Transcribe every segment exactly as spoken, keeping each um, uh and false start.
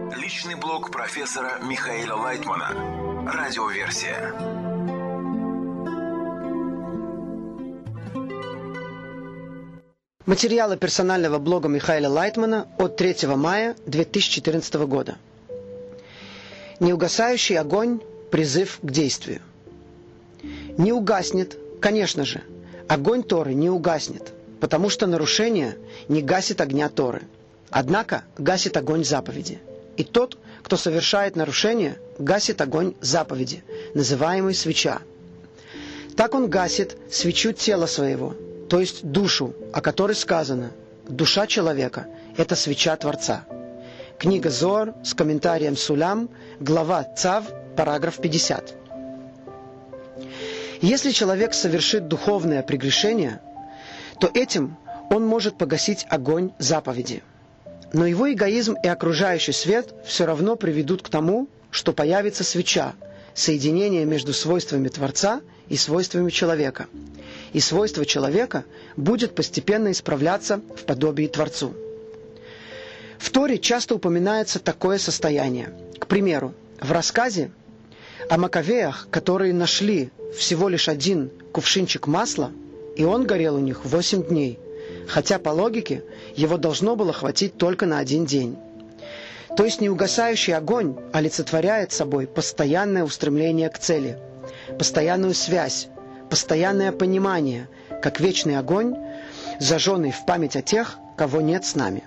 Личный блог профессора Михаила Лайтмана. Радиоверсия. Материалы персонального блога Михаила Лайтмана от третьего мая две тысячи четырнадцатого года. Неугасающий огонь – призыв к действию. Не угаснет, конечно же, огонь Торы не угаснет, потому что нарушение не гасит огня Торы. Однако гасит огонь заповеди. И тот, кто совершает нарушение, гасит огонь заповеди, называемый свеча. Так он гасит свечу тела своего, то есть душу, о которой сказано: душа человека – это свеча Творца. Книга Зоар с комментарием Сулям, глава Цав, параграф пятьдесят. Если человек совершит духовное прегрешение, то этим он может погасить огонь заповеди. Но его эгоизм и окружающий свет все равно приведут к тому, что появится свеча, соединение между свойствами Творца и свойствами человека. И свойство человека будет постепенно исправляться в подобии Творцу. В Торе часто упоминается такое состояние. К примеру, в рассказе о Маковеях, которые нашли всего лишь один кувшинчик масла, и он горел у них восемь дней, хотя по логике его должно было хватить только на один день. То есть неугасающий огонь олицетворяет собой постоянное устремление к цели, постоянную связь, постоянное понимание, как вечный огонь, зажженный в память о тех, кого нет с нами.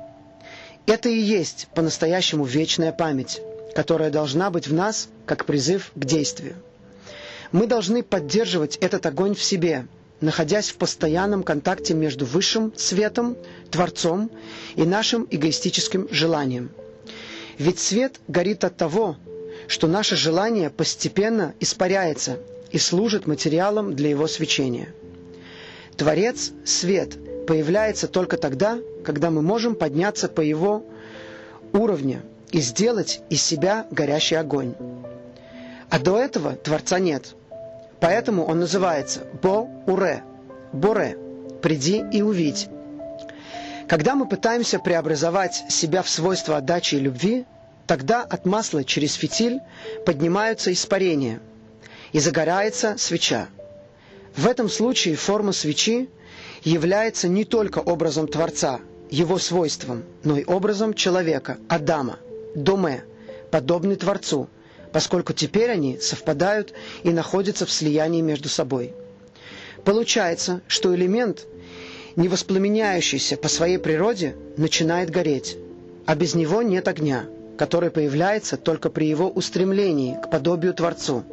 Это и есть по-настоящему вечная память, которая должна быть в нас как призыв к действию. Мы должны поддерживать этот огонь в себе, находясь в постоянном контакте между высшим светом, Творцом и нашим эгоистическим желанием. Ведь свет горит от того, что наше желание постепенно испаряется и служит материалом для его свечения. Творец, свет, появляется только тогда, когда мы можем подняться по его уровню и сделать из себя горящий огонь. А до этого Творца нет. Поэтому он называется Бо-Уре, Боре, приди и увидь. Когда мы пытаемся преобразовать себя в свойства отдачи и любви, тогда от масла через фитиль поднимаются испарения, и загорается свеча. В этом случае форма свечи является не только образом Творца, его свойством, но и образом человека, Адама, Доме, подобный Творцу, поскольку теперь они совпадают и находятся в слиянии между собой. Получается, что элемент, не воспламеняющийся по своей природе, начинает гореть, а без него нет огня, который появляется только при его устремлении к подобию Творцу.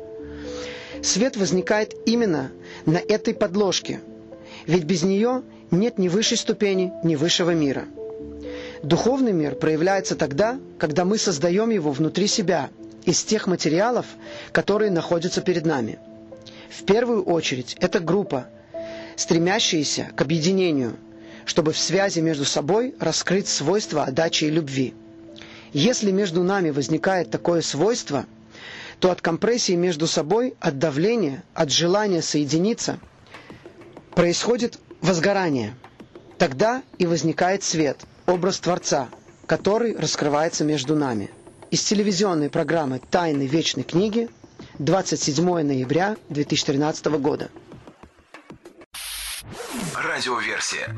Свет возникает именно на этой подложке, ведь без нее нет ни высшей ступени, ни высшего мира. Духовный мир проявляется тогда, когда мы создаем его внутри себя, из тех материалов, которые находятся перед нами. В первую очередь, это группа, стремящаяся к объединению, чтобы в связи между собой раскрыть свойства отдачи и любви. Если между нами возникает такое свойство, то от компрессии между собой, от давления, от желания соединиться, происходит возгорание. Тогда и возникает свет, образ Творца, который раскрывается между нами. Из телевизионной программы «Тайны вечной книги», двадцать седьмого ноября две тысячи тринадцатого года. Радиоверсия.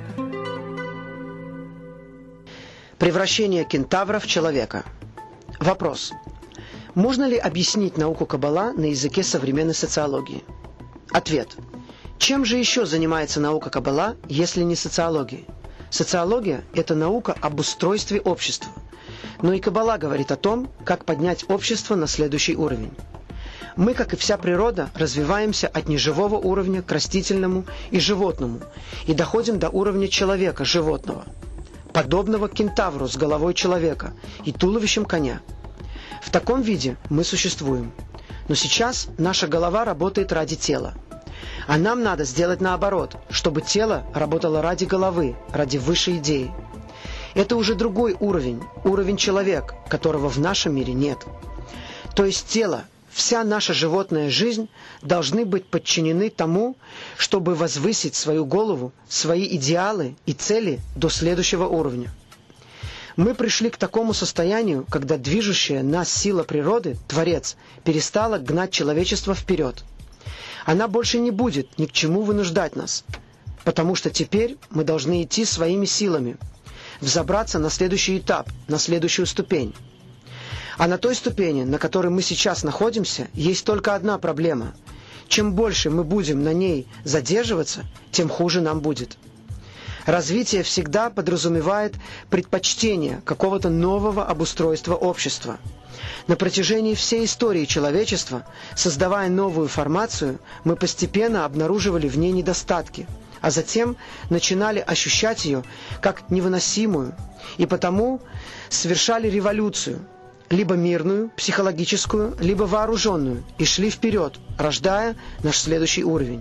Превращение кентавра в человека. Вопрос. Можно ли объяснить науку Каббала на языке современной социологии? Ответ. Чем же еще занимается наука Каббала, если не социологией? Социология – это наука об устройстве общества. Но и Каббала говорит о том, как поднять общество на следующий уровень. Мы, как и вся природа, развиваемся от неживого уровня к растительному и животному и доходим до уровня человека, животного, подобного кентавру с головой человека и туловищем коня. В таком виде мы существуем. Но сейчас наша голова работает ради тела. А нам надо сделать наоборот, чтобы тело работало ради головы, ради высшей идеи. Это уже другой уровень, уровень человека, которого в нашем мире нет. То есть тело, вся наша животная жизнь должны быть подчинены тому, чтобы возвысить свою голову, свои идеалы и цели до следующего уровня. Мы пришли к такому состоянию, когда движущая нас сила природы, Творец, перестала гнать человечество вперед. Она больше не будет ни к чему вынуждать нас, потому что теперь мы должны идти своими силами, взобраться на следующий этап, на следующую ступень. А на той ступени, на которой мы сейчас находимся, есть только одна проблема. Чем больше мы будем на ней задерживаться, тем хуже нам будет. Развитие всегда подразумевает предпочтение какого-то нового обустройства общества. На протяжении всей истории человечества, создавая новую формацию, мы постепенно обнаруживали в ней недостатки, а затем начинали ощущать ее как невыносимую, и потому совершали революцию, либо мирную, психологическую, либо вооруженную, и шли вперед, рождая наш следующий уровень.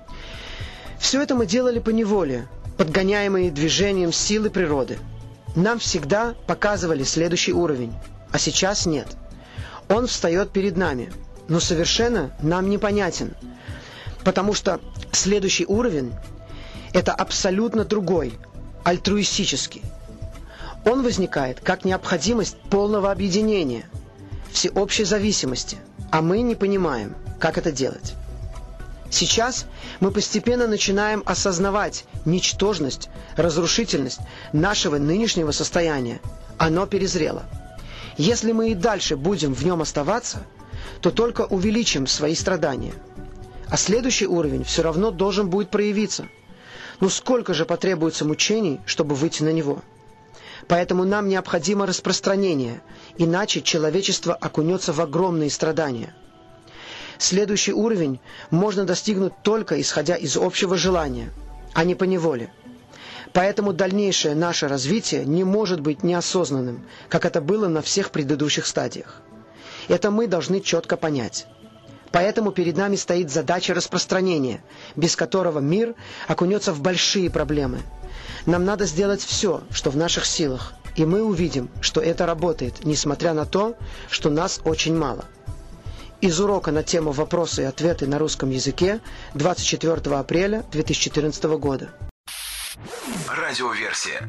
Все это мы делали поневоле, подгоняемые движением силы природы. Нам всегда показывали следующий уровень, а сейчас нет. Он встает перед нами, но совершенно нам непонятен, потому что следующий уровень – это абсолютно другой, альтруистический. Он возникает как необходимость полного объединения, всеобщей зависимости, а мы не понимаем, как это делать. Сейчас мы постепенно начинаем осознавать ничтожность, разрушительность нашего нынешнего состояния. Оно перезрело. Если мы и дальше будем в нем оставаться, то только увеличим свои страдания. А следующий уровень все равно должен будет проявиться. Но сколько же потребуется мучений, чтобы выйти на него? Поэтому нам необходимо распространение, иначе человечество окунется в огромные страдания. Следующий уровень можно достигнуть только исходя из общего желания, а не поневоле. Поэтому дальнейшее наше развитие не может быть неосознанным, как это было на всех предыдущих стадиях. Это мы должны четко понять. Поэтому перед нами стоит задача распространения, без которого мир окунется в большие проблемы. Нам надо сделать все, что в наших силах, и мы увидим, что это работает, несмотря на то, что нас очень мало. Из урока на тему «Вопросы и ответы на русском языке» двадцать четвёртого апреля две тысячи четырнадцатого года. Радиоверсия.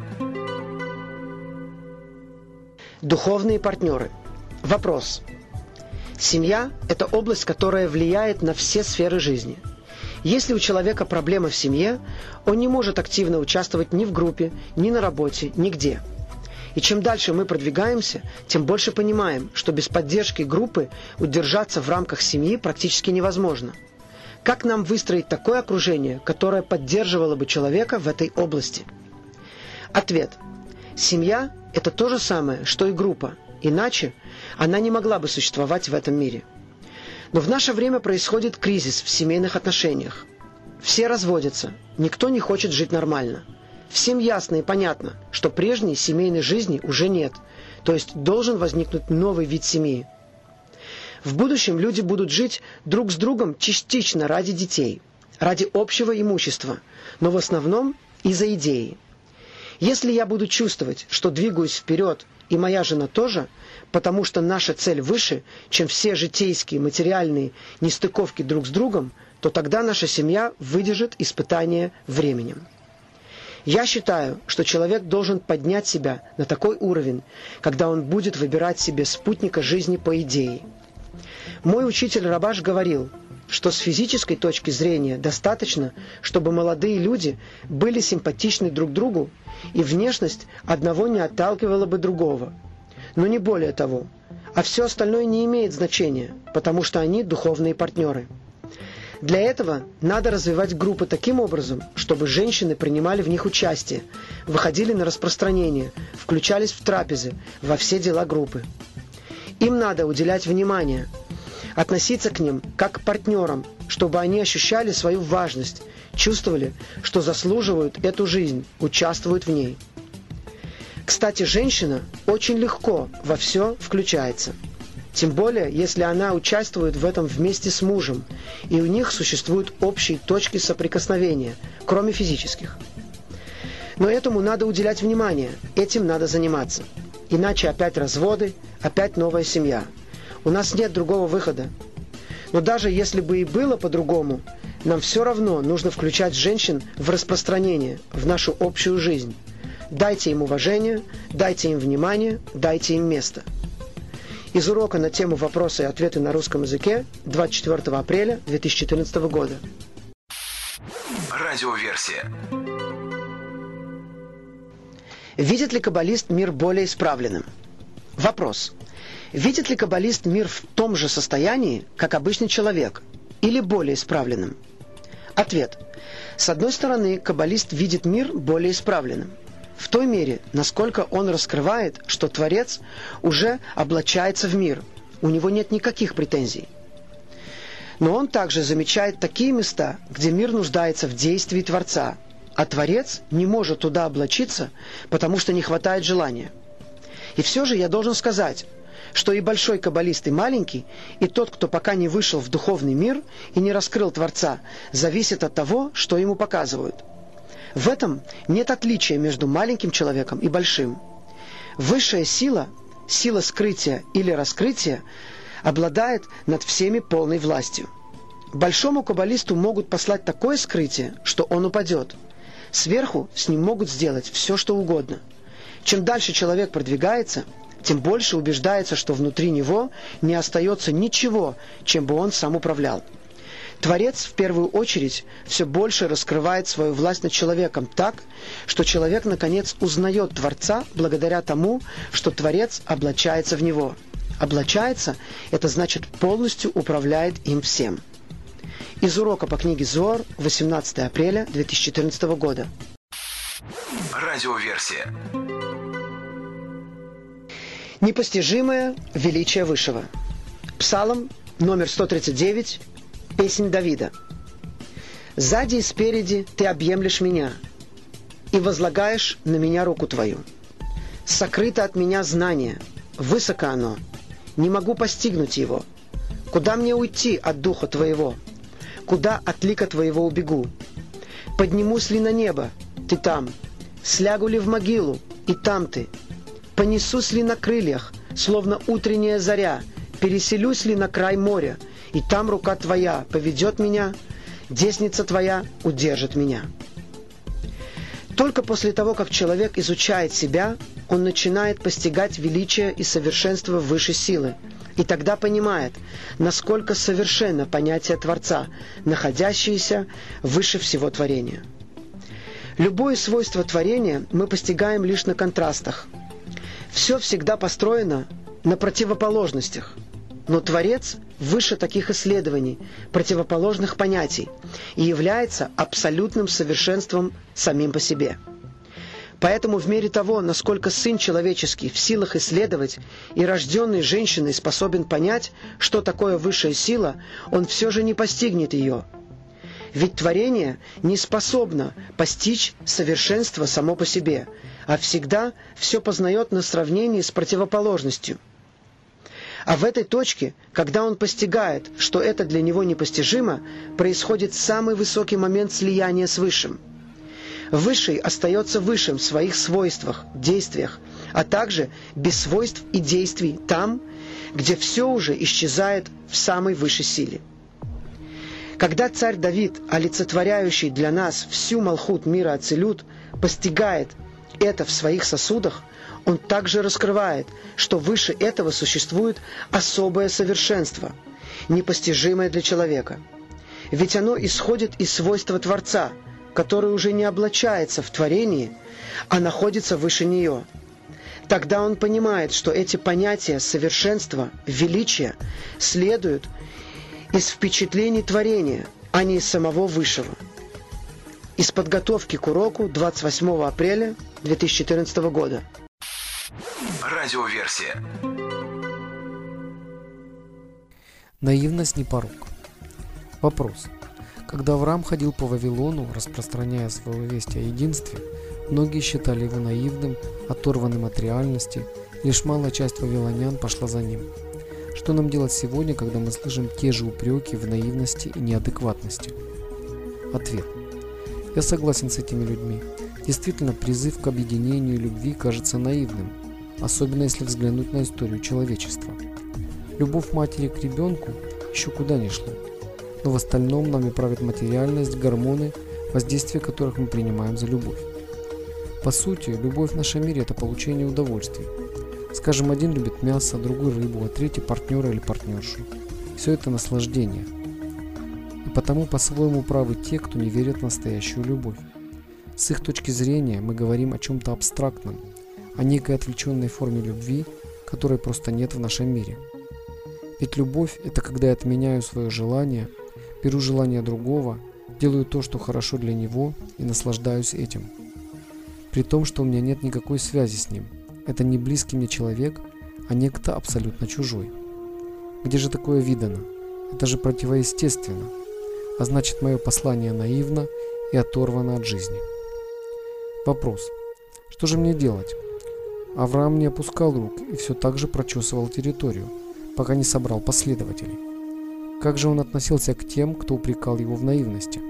Духовные партнеры. Вопрос. Семья – это область, которая влияет на все сферы жизни. Если у человека проблема в семье, он не может активно участвовать ни в группе, ни на работе, нигде. И чем дальше мы продвигаемся, тем больше понимаем, что без поддержки группы удержаться в рамках семьи практически невозможно. Как нам выстроить такое окружение, которое поддерживало бы человека в этой области? Ответ. Семья – это то же самое, что и группа, иначе она не могла бы существовать в этом мире. Но в наше время происходит кризис в семейных отношениях. Все разводятся, никто не хочет жить нормально. Всем ясно и понятно, что прежней семейной жизни уже нет, то есть должен возникнуть новый вид семьи. В будущем люди будут жить друг с другом частично ради детей, ради общего имущества, но в основном из-за идеи. Если я буду чувствовать, что двигаюсь вперед, и моя жена тоже, потому что наша цель выше, чем все житейские материальные нестыковки друг с другом, то тогда наша семья выдержит испытание временем. Я считаю, что человек должен поднять себя на такой уровень, когда он будет выбирать себе спутника жизни по идее. Мой учитель Рабаш говорил, что с физической точки зрения достаточно, чтобы молодые люди были симпатичны друг другу, и внешность одного не отталкивала бы другого. Но не более того. А все остальное не имеет значения, потому что они духовные партнеры. Для этого надо развивать группы таким образом, чтобы женщины принимали в них участие, выходили на распространение, включались в трапезы, во все дела группы. Им надо уделять внимание, относиться к ним как к партнерам, чтобы они ощущали свою важность, чувствовали, что заслуживают эту жизнь, участвуют в ней. Кстати, женщина очень легко во все включается. Тем более, если она участвует в этом вместе с мужем, и у них существуют общие точки соприкосновения, кроме физических. Но этому надо уделять внимание, этим надо заниматься. Иначе опять разводы, опять новая семья. У нас нет другого выхода. Но даже если бы и было по-другому, нам все равно нужно включать женщин в распространение, в нашу общую жизнь. Дайте им уважение, дайте им внимание, дайте им место. Из урока на тему «Вопросы и ответы на русском языке» двадцать четвёртого апреля две тысячи четырнадцатого года. Радиоверсия. Видит ли каббалист мир более исправленным? Вопрос. Видит ли каббалист мир в том же состоянии, как обычный человек, или более исправленным? Ответ. С одной стороны, каббалист видит мир более исправленным, в той мере, насколько он раскрывает, что Творец уже облачается в мир, у него нет никаких претензий. Но он также замечает такие места, где мир нуждается в действии Творца, а Творец не может туда облачиться, потому что не хватает желания. И все же я должен сказать, что и большой каббалист, и маленький, и тот, кто пока не вышел в духовный мир и не раскрыл Творца, зависит от того, что ему показывают. В этом нет отличия между маленьким человеком и большим. Высшая сила, сила скрытия или раскрытия, обладает над всеми полной властью. Большому каббалисту могут послать такое скрытие, что он упадет. Сверху с ним могут сделать все, что угодно. Чем дальше человек продвигается, тем больше убеждается, что внутри него не остается ничего, чем бы он сам управлял. Творец, в первую очередь, все больше раскрывает свою власть над человеком так, что человек, наконец, узнает Творца благодаря тому, что Творец облачается в него. Облачается – это значит полностью управляет им всем. Из урока по книге Зоар, восемнадцатого апреля две тысячи четырнадцатого года. Радиоверсия. Непостижимое величие Высшего. Псалом номер сто тридцать девять, песнь Давида. «Сзади и спереди ты объемлешь меня, и возлагаешь на меня руку твою. Сокрыто от меня знание, высоко оно, не могу постигнуть его. Куда мне уйти от духа твоего? Куда от лика твоего убегу? Поднимусь ли на небо? Ты там. Слягу ли в могилу? И там ты. Понесусь ли на крыльях, словно утренняя заря? Переселюсь ли на край моря? И там рука твоя поведет меня, десница твоя удержит меня». Только после того, как человек изучает себя, он начинает постигать величие и совершенство высшей силы, и тогда понимает, насколько совершенно понятие Творца, находящееся выше всего творения. Любое свойство творения мы постигаем лишь на контрастах. Все всегда построено на противоположностях. Но Творец выше таких исследований, противоположных понятий, и является абсолютным совершенством самим по себе. Поэтому в мере того, насколько Сын Человеческий в силах исследовать и рожденный женщиной способен понять, что такое высшая сила, он все же не постигнет ее. Ведь творение не способно постичь совершенство само по себе, а всегда все познает на сравнении с противоположностью. А в этой точке, когда он постигает, что это для него непостижимо, происходит самый высокий момент слияния с Высшим. Высший остается высшим в своих свойствах, действиях, а также без свойств и действий там, где все уже исчезает в самой высшей силе. Когда царь Давид, олицетворяющий для нас всю малхут мира Ацилют, постигает это в своих сосудах, он также раскрывает, что выше этого существует особое совершенство, непостижимое для человека. Ведь оно исходит из свойства Творца, который уже не облачается в творении, а находится выше нее. Тогда он понимает, что эти понятия совершенства, величия следуют из впечатлений творения, а не из самого Высшего. Из подготовки к уроку двадцать восьмого апреля две тысячи четырнадцатого года. Радиоверсия. Наивность не порок. Вопрос. Когда Авраам ходил по Вавилону, распространяя свою весть о единстве, многие считали его наивным, оторванным от реальности, лишь малая часть вавилонян пошла за ним. Что нам делать сегодня, когда мы слышим те же упреки в наивности и неадекватности? Ответ. Я согласен с этими людьми. Действительно, призыв к объединению и любви кажется наивным, особенно если взглянуть на историю человечества. Любовь матери к ребенку еще куда ни шло, но в остальном нами правит материальность, гормоны, воздействие которых мы принимаем за любовь. По сути, любовь в нашем мире – это получение удовольствий. Скажем, один любит мясо, другой рыбу, а третий партнера или партнершу. Все это наслаждение. И потому по-своему правы те, кто не верит в настоящую любовь. С их точки зрения мы говорим о чем-то абстрактном, о некой отвлеченной форме любви, которой просто нет в нашем мире. Ведь любовь – это когда я отменяю свое желание, беру желание другого, делаю то, что хорошо для него, и наслаждаюсь этим. При том, что у меня нет никакой связи с ним. Это не близкий мне человек, а некто абсолютно чужой. Где же такое видано? Это же противоестественно. А значит, мое послание наивно и оторвано от жизни. Вопрос. Что же мне делать? Авраам не опускал рук и все так же прочесывал территорию, пока не собрал последователей. Как же он относился к тем, кто упрекал его в наивности?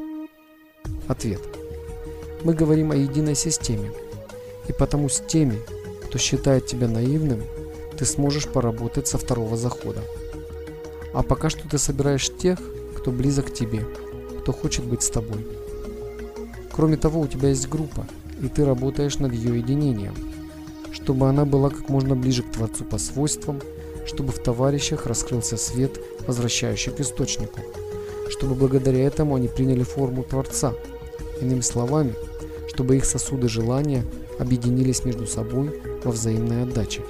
Ответ. Мы говорим о единой системе, и потому с теми, кто считает тебя наивным, ты сможешь поработать со второго захода. А пока что ты собираешь тех, кто близок к тебе, кто хочет быть с тобой. Кроме того, у тебя есть группа, и ты работаешь над ее единением, чтобы она была как можно ближе к Творцу по свойствам, чтобы в товарищах раскрылся свет, возвращающий к источнику, чтобы благодаря этому они приняли форму Творца. Иными словами, чтобы их сосуды желания объединились между собой во взаимной отдаче.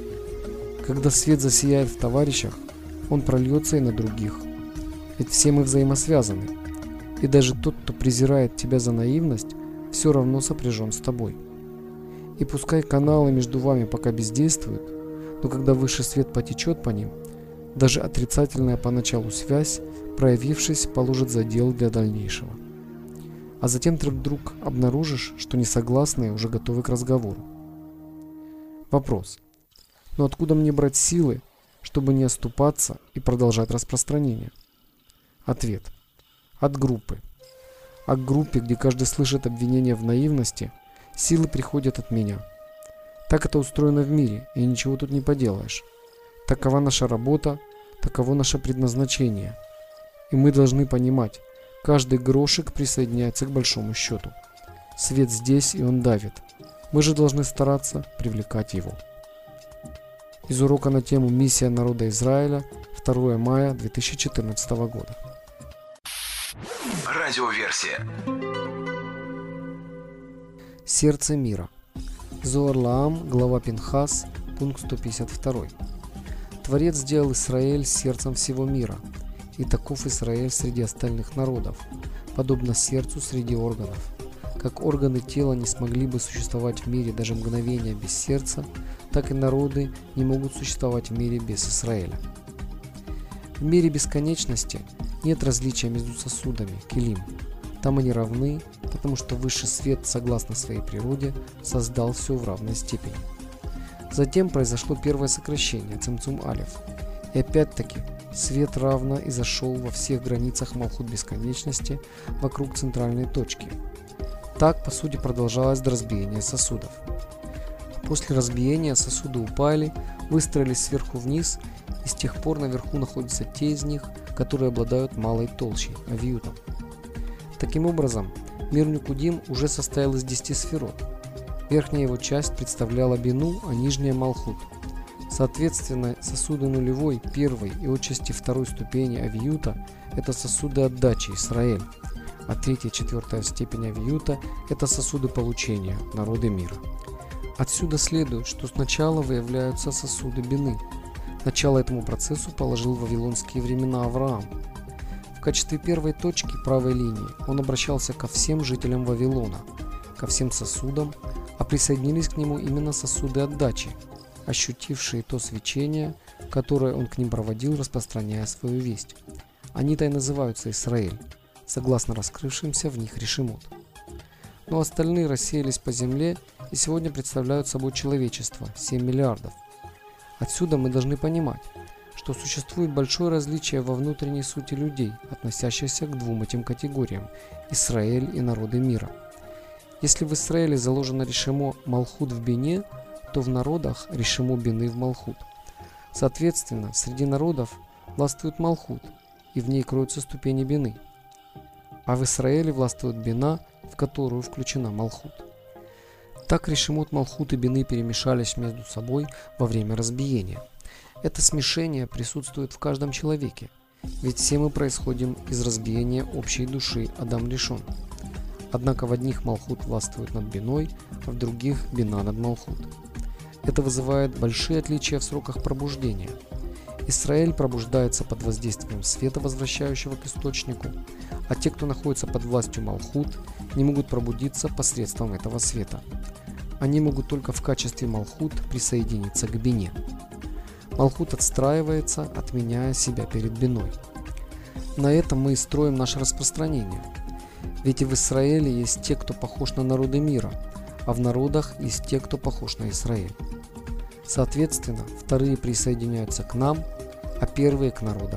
Когда свет засияет в товарищах, он прольется и на других. Ведь все мы взаимосвязаны, и даже тот, кто презирает тебя за наивность, все равно сопряжен с тобой. И пускай каналы между вами пока бездействуют, но когда высший свет потечет по ним, даже отрицательная поначалу связь, проявившись, положит задел для дальнейшего. А затем ты вдруг обнаружишь, что несогласные уже готовы к разговору. Вопрос. Но откуда мне брать силы, чтобы не оступаться и продолжать распространение? Ответ. От группы. А к группе, где каждый слышит обвинения в наивности, силы приходят от меня. Так это устроено в мире, и ничего тут не поделаешь. Такова наша работа, таково наше предназначение. И мы должны понимать, каждый грошик присоединяется к большому счету. Свет здесь, и он давит. Мы же должны стараться привлекать его. Из урока на тему «Миссия народа Израиля», второе мая две тысячи четырнадцатого года. Радиоверсия. Сердце мира. Зоар Лаам, глава Пинхас, пункт сто пятьдесят два. Творец сделал Израиль сердцем всего мира, и таков Израиль среди остальных народов, подобно сердцу среди органов. Как органы тела не смогли бы существовать в мире даже мгновения без сердца, так и народы не могут существовать в мире без Израиля. В мире бесконечности нет различия между сосудами, келим. Там они равны, потому что высший свет, согласно своей природе, создал все в равной степени. Затем произошло первое сокращение, цимцум алеф. И опять-таки, свет равно и зашел во всех границах Малхут бесконечности вокруг центральной точки. Так, по сути, продолжалось до разбиения сосудов. После разбиения сосуды упали, выстроились сверху вниз, и с тех пор наверху находятся те из них, которые обладают малой толщей, авиютом. Таким образом, мир Никудим уже состоял из десяти сферот. Верхняя его часть представляла бину, а нижняя Малхут. Соответственно, сосуды нулевой, первой и отчасти второй ступени авиюта – это сосуды отдачи, Исраэль, а третья и четвертая степень авиюта – это сосуды получения, народы мира. Отсюда следует, что сначала выявляются сосуды бины. Начало этому процессу положил в вавилонские времена Авраам. В качестве первой точки правой линии он обращался ко всем жителям Вавилона, ко всем сосудам, а присоединились к нему именно сосуды отдачи, ощутившие то свечение, которое он к ним проводил, распространяя свою весть. Они-то и называются Исраэль, согласно раскрывшимся в них решимот. Но остальные рассеялись по земле и сегодня представляют собой человечество – семь миллиардов. Отсюда мы должны понимать, что существует большое различие во внутренней сути людей, относящихся к двум этим категориям – Исраэль и народы мира. Если в Израиле заложено решимо Малхут в бине, то в народах решимо бины в Малхут. Соответственно, среди народов властвует Малхут, и в ней кроются ступени бины. А в Израиле властвует бина, в которую включена Малхут. Так решимот, малхут и бины перемешались между собой во время разбиения. Это смешение присутствует в каждом человеке, ведь все мы происходим из разбиения общей души Адам Ришон. Однако в одних малхут властвует над биной, а в других бина над малхут. Это вызывает большие отличия в сроках пробуждения. Исраэль пробуждается под воздействием света, возвращающего к источнику, а те, кто находится под властью малхут, не могут пробудиться посредством этого света. Они могут только в качестве малхут присоединиться к бине. Малхут отстраивается, отменяя себя перед биной. На этом мы и строим наше распространение. Ведь и в Израиле есть те, кто похож на народы мира, а в народах есть те, кто похож на Израиль. Соответственно, вторые присоединяются к нам, а первые к народам.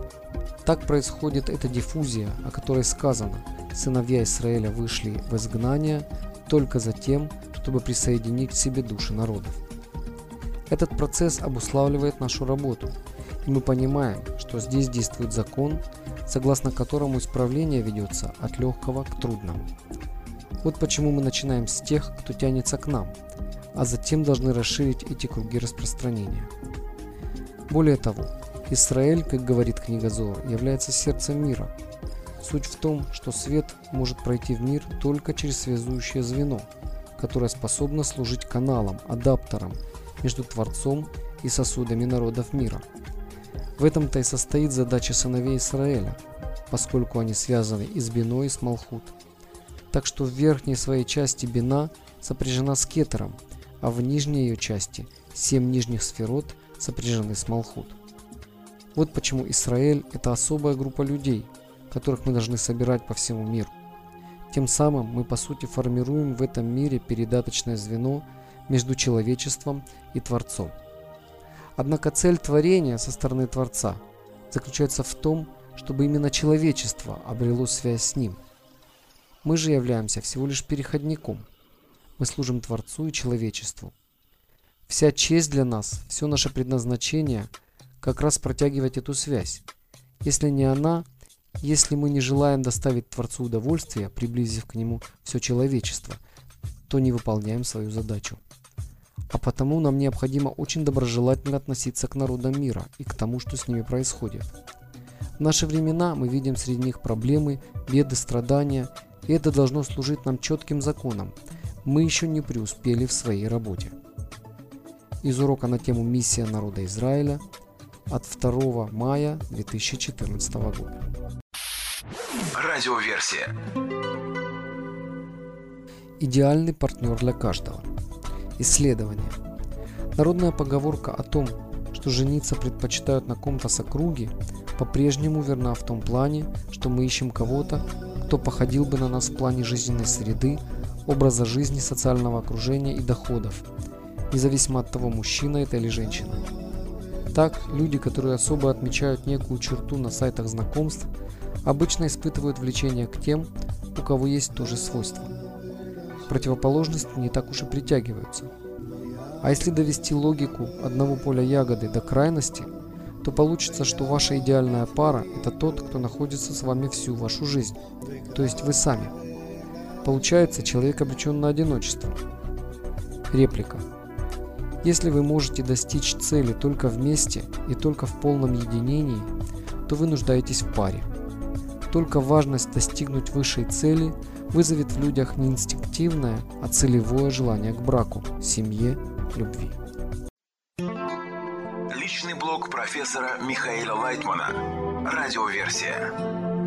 Так происходит эта диффузия, о которой сказано: сыновья Израиля вышли в изгнание только за тем, чтобы присоединить к себе души народов. Этот процесс обуславливает нашу работу, и мы понимаем, что здесь действует закон, согласно которому исправление ведется от легкого к трудному. Вот почему мы начинаем с тех, кто тянется к нам, а затем должны расширить эти круги распространения. Более того, Израиль, как говорит книга Зоар, является сердцем мира. Суть в том, что свет может пройти в мир только через связующее звено, которое способно служить каналом, адаптером между Творцом и сосудами народов мира. В этом-то и состоит задача сыновей Израиля, поскольку они связаны и с биной, и с малхут. Так что в верхней своей части бина сопряжена с кетером, а в нижней ее части семь нижних сферот сопряжены с малхут. Вот почему Израиль – это особая группа людей, которых мы должны собирать по всему миру. Тем самым мы по сути формируем в этом мире передаточное звено между человечеством и Творцом. Однако цель творения со стороны Творца заключается в том, чтобы именно человечество обрело связь с Ним. Мы же являемся всего лишь переходником. Мы служим Творцу и человечеству. Вся честь для нас, все наше предназначение как раз протягивать эту связь. Если не она, если мы не желаем доставить Творцу удовольствие, приблизив к Нему все человечество, то не выполняем свою задачу. А потому нам необходимо очень доброжелательно относиться к народам мира и к тому, что с ними происходит. В наши времена мы видим среди них проблемы, беды, страдания, и это должно служить нам четким законом. Мы еще не преуспели в своей работе. Из урока на тему «Миссия народа Израиля» от второго мая две тысячи четырнадцатого года. Радиоверсия. Идеальный партнер для каждого. Исследование. Народная поговорка о том, что жениться предпочитают на ком-то с округи, по-прежнему верна в том плане, что мы ищем кого-то, кто походил бы на нас в плане жизненной среды, образа жизни, социального окружения и доходов, независимо от того, мужчина это или женщина. Так, люди, которые особо отмечают некую черту на сайтах знакомств, обычно испытывают влечение к тем, у кого есть то же свойство. Противоположности не так уж и притягиваются. А если довести логику одного поля ягоды до крайности, то получится, что ваша идеальная пара – это тот, кто находится с вами всю вашу жизнь, то есть вы сами. Получается, человек обречен на одиночество. Реплика. Если вы можете достичь цели только вместе и только в полном единении, то вы нуждаетесь в паре. Только важность достигнуть высшей цели вызовет в людях не инстинктивное, а целевое желание к браку, семье, любви. Личный блог профессора Михаила Лайтмана. Радиоверсия.